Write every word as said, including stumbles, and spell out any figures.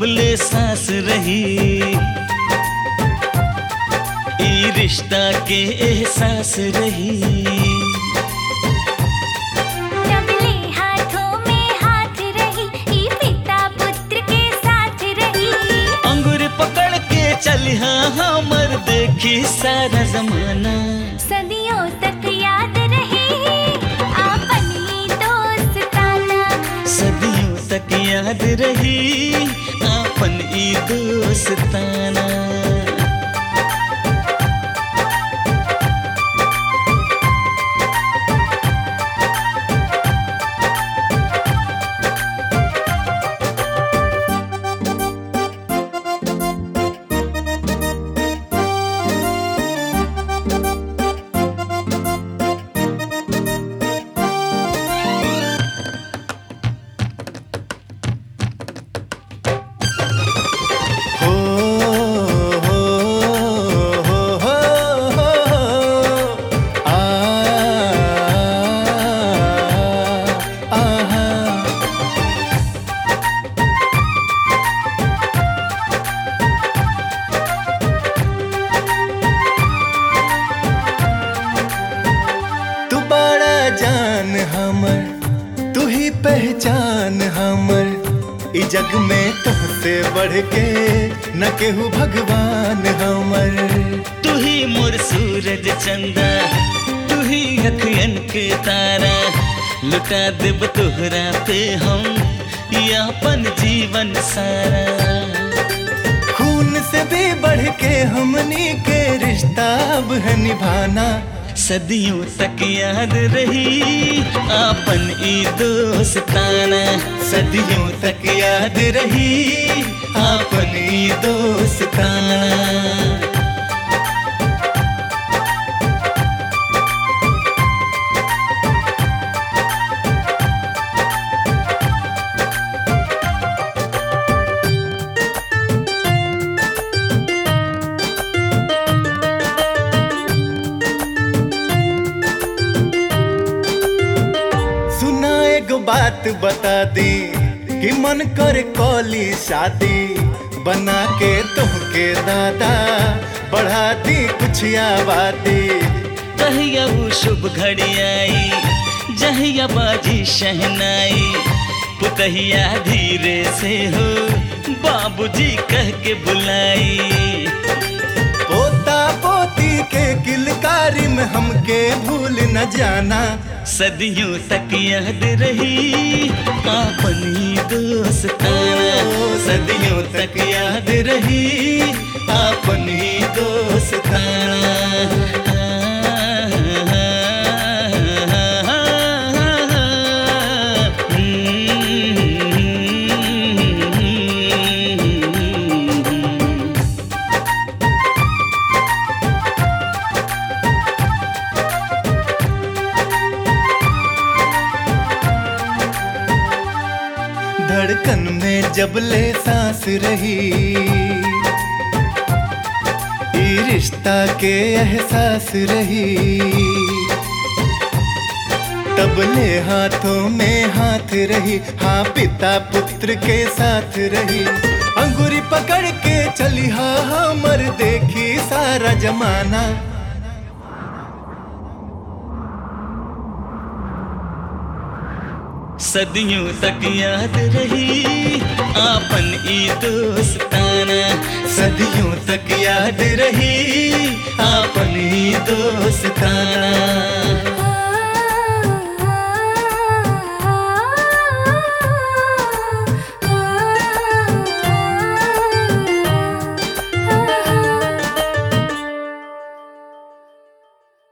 ले सांस रही। ई रिश्ता के एहसास रही। तब ले हाथों में हाथ रही, ई पिता पुत्र के साथ रही। अंगूर पकड़ के चलिहा हमर देखी सारा जमाना। सदियों तक याद रही आपन ई दोस्ताना। सदियों तक याद रही आपन ई दोस्ताना। जान हमर तू ही पहचान हमर। ई जग में तुझसे बढ़ के न केहू भगवान हमर। तू ही मोर सूरज चंदा, तू ही अखियन के तारा। लुटा देब तोहरा पे हम यापन जीवन सारा। खून से भी बढ़ के हमनी के रिश्ता अब है निभाना। सदियों तक याद रही आपन ई दोस्ताना। सदियों तक याद रही आपन ई दोस्ताना। बात बता दी कि मन करे कॉली शादी। बना के तुमके दादा बढ़ा दी कुछ आबादी। कहिया वो शुभ घड़ी आई जहिया बाजी शहनाई। पुतहिया धीरे से हो बाबूजी कह के बुलाई। पोता पोती के किलकारी में हमके भूल न जाना। सदियों तक याद रही आपन ही दोस्ताना। सदियों तक याद रही आपन ही दोस्ताना। धड़कन में जब ले सांस रही, ये रिश्ता के एहसास रही। तब ले हाथों में हाथ रही, हाँ पिता पुत्र के साथ रही। अंगूरी पकड़ के चली हाँ हमर देखी सारा जमाना। सदियों तक याद रही आपन ई दोस्ताना। सदियों तक याद रही आपन ई दोस्ताना।